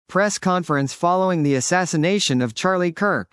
press conference following the assassination of Charlie Kirk.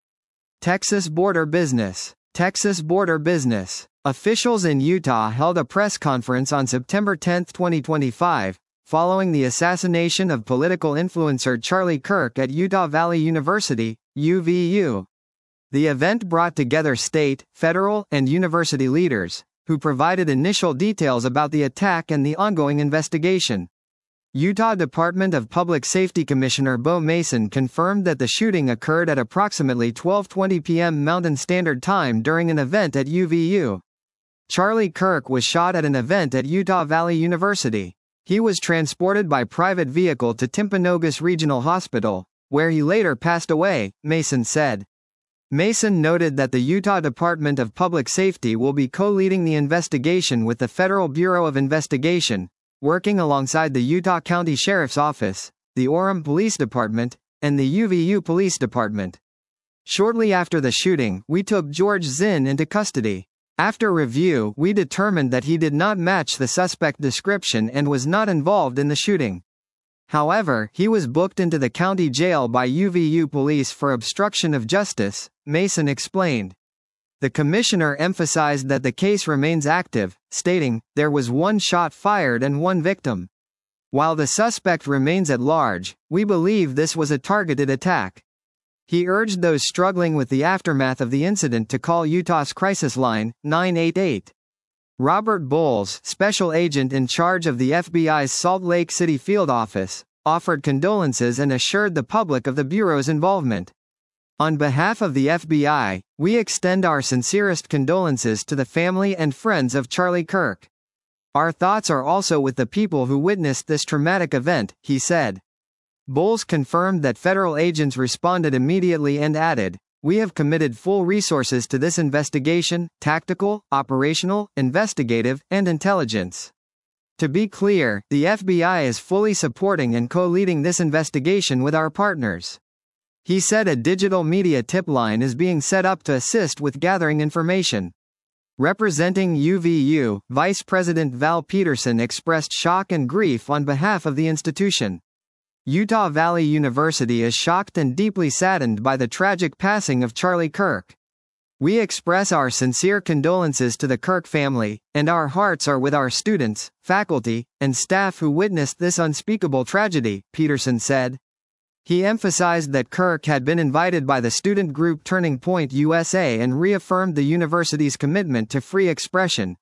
Texas border business. Texas border business. Officials in Utah held a press conference on September 10, 2025, following the assassination of political influencer Charlie Kirk at Utah Valley University, UVU. The event brought together state, federal, and university leaders, who provided initial details about the attack and the ongoing investigation. Utah Department of Public Safety Commissioner Bo Mason confirmed that the shooting occurred at approximately 12:20 p.m. Mountain Standard Time during an event at UVU. Charlie Kirk was shot at an event at Utah Valley University. He was transported by private vehicle to Timpanogos Regional Hospital, where he later passed away, Mason said. Mason noted that the Utah Department of Public Safety will be co-leading the investigation with the Federal Bureau of Investigation, working alongside the Utah County Sheriff's Office, the Orem Police Department, and the UVU Police Department. Shortly after the shooting, we took George Zinn into custody. After review, we determined that he did not match the suspect description and was not involved in the shooting. However, he was booked into the county jail by UVU police for obstruction of justice, Mason explained. The commissioner emphasized that the case remains active, stating, "There was one shot fired and one victim. While the suspect remains at large, we believe this was a targeted attack." He urged those struggling with the aftermath of the incident to call Utah's crisis line, 988. Robert Bowles, special agent in charge of the FBI's Salt Lake City field office, offered condolences and assured the public of the Bureau's involvement. On behalf of the FBI, we extend our sincerest condolences to the family and friends of Charlie Kirk. Our thoughts are also with the people who witnessed this traumatic event, he said. Bowles confirmed that federal agents responded immediately and added, "We have committed full resources to this investigation, tactical, operational, investigative, and intelligence. To be clear, the FBI is fully supporting and co-leading this investigation with our partners." He said a digital media tip line is being set up to assist with gathering information. Representing UVU, Vice President Val Peterson expressed shock and grief on behalf of the institution. Utah Valley University is shocked and deeply saddened by the tragic passing of Charlie Kirk. We express our sincere condolences to the Kirk family, and our hearts are with our students, faculty, and staff who witnessed this unspeakable tragedy, Peterson said. He emphasized that Kirk had been invited by the student group Turning Point USA and reaffirmed the university's commitment to free expression.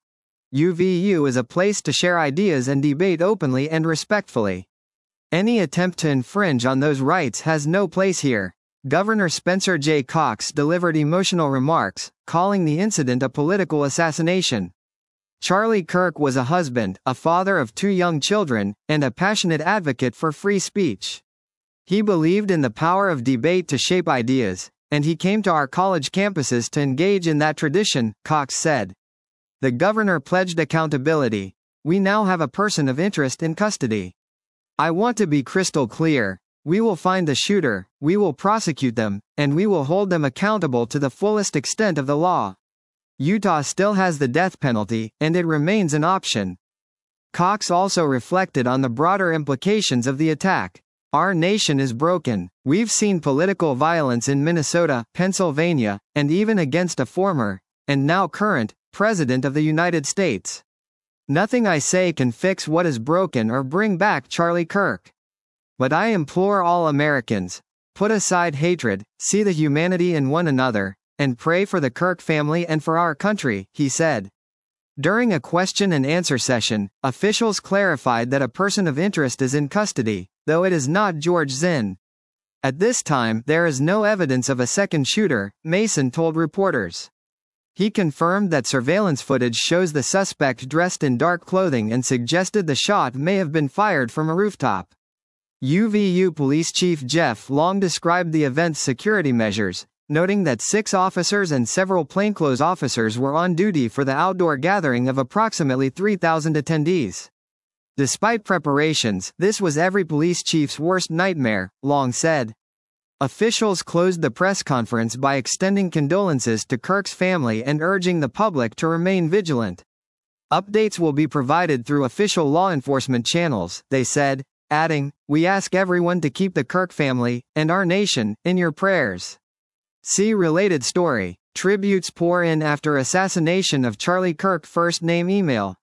UVU is a place to share ideas and debate openly and respectfully. Any attempt to infringe on those rights has no place here. Governor Spencer J. Cox delivered emotional remarks, calling the incident a political assassination. Charlie Kirk was a husband, a father of 2 young children, and a passionate advocate for free speech. He believed in the power of debate to shape ideas, and he came to our college campuses to engage in that tradition, Cox said. The governor pledged accountability. We now have a person of interest in custody. I want to be crystal clear. We will find the shooter, we will prosecute them, and we will hold them accountable to the fullest extent of the law. Utah still has the death penalty, and it remains an option. Cox also reflected on the broader implications of the attack. Our nation is broken. We've seen political violence in Minnesota, Pennsylvania, and even against a former, and now current, President of the United States. Nothing I say can fix what is broken or bring back Charlie Kirk. But I implore all Americans, put aside hatred, see the humanity in one another, and pray for the Kirk family and for our country, he said. During a question and answer session, officials clarified that a person of interest is in custody, though it is not George Zinn. At this time, there is no evidence of a second shooter, Mason told reporters. He confirmed that surveillance footage shows the suspect dressed in dark clothing and suggested the shot may have been fired from a rooftop. UVU Police Chief Jeff Long described the event's security measures, noting that 6 officers and several plainclothes officers were on duty for the outdoor gathering of approximately 3,000 attendees. Despite preparations, this was every police chief's worst nightmare, Long said. Officials closed the press conference by extending condolences to Kirk's family and urging the public to remain vigilant. Updates will be provided through official law enforcement channels, they said, adding, "We ask everyone to keep the Kirk family, and our nation, in your prayers." See related story. Tributes pour in after assassination of Charlie Kirk. First name email.